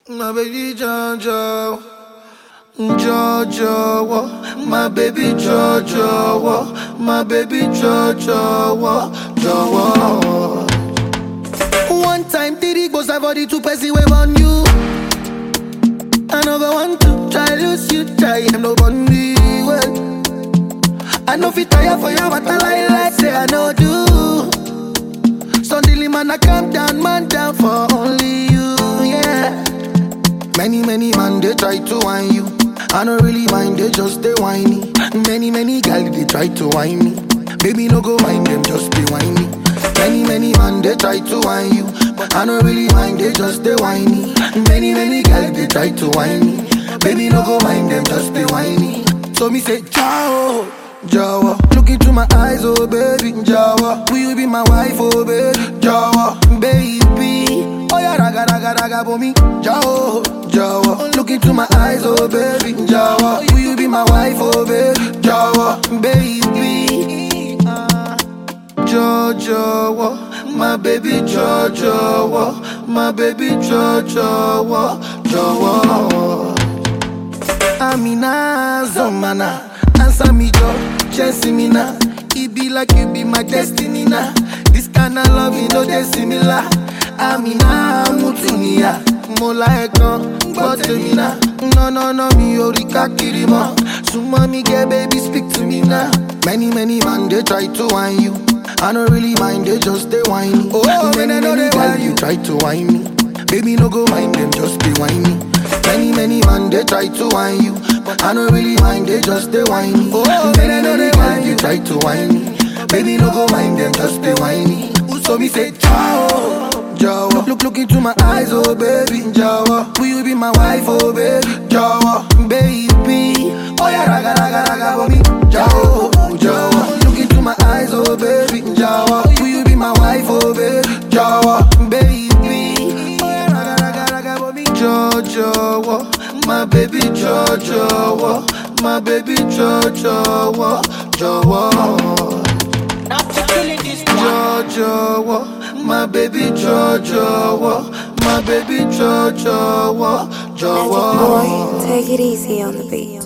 My baby Jojo, Jojo, my baby Jojo, my baby Jojo, Jojo. One time, Diddy goes for the two person wave on you. I never want to try lose you, try him no bunny. Well, I know fit tire for you, but I like say I know do. Suddenly man, I calm down, man down for only you, yeah. Many man, they try to whine you. I don't really mind, they just they whiny. Many girls, they try to whine me. Baby, no go mind them, just they whiny. Many man, they try to whine you. But I don't really mind, they just they whiny. Many girls, they try to whine me. Baby, no go mind them, just they whiny. So me say, ciao, Jawa. Look into my eyes, oh baby, Jawa. Will you be my wife, oh baby, Jawa, baby. Oh yeah, raga for me, Jawa, Jawa. Look into my eyes, oh baby, Jawa. Will you be my wife, oh baby, Jawa, baby. Jojo, my baby Jojo, my baby Jojo, Jojo. Amina, Zomana, answer me, Joe, chase me now. It be like you be my destiny now. This kind of love, you know, they similar. Amina, Mutunia, Mola Ekon, Botemina. No, me Orika Kirima. Suma me get baby, speak to me now. Many man, they try to whine you. I don't really mind, they just they whiny. Oh, many girls, you try to whine me. Baby, no go mind them, just they whiny. Many man, they try to whine you. But I don't really mind, they just they whiny. Oh, many girls, you try to whine me. Baby, no go mind them, just they whiny. So me say, ciao, Jawa. Look into my eyes, oh baby, Jawa. Will you be my wife, oh baby, Jawa, baby. Oh yeah, raga for me, Jawa, Jawa. Look into my eyes, oh baby, Jawa. Will you be my wife, oh baby, Jawa, baby. Oh yeah, raga for me, Jojo, my baby Jojo, my baby Jojo, Jojo. Jojo, my baby Jojo, my baby Jojo, Jojo. Magic boy, take it easy on the beat.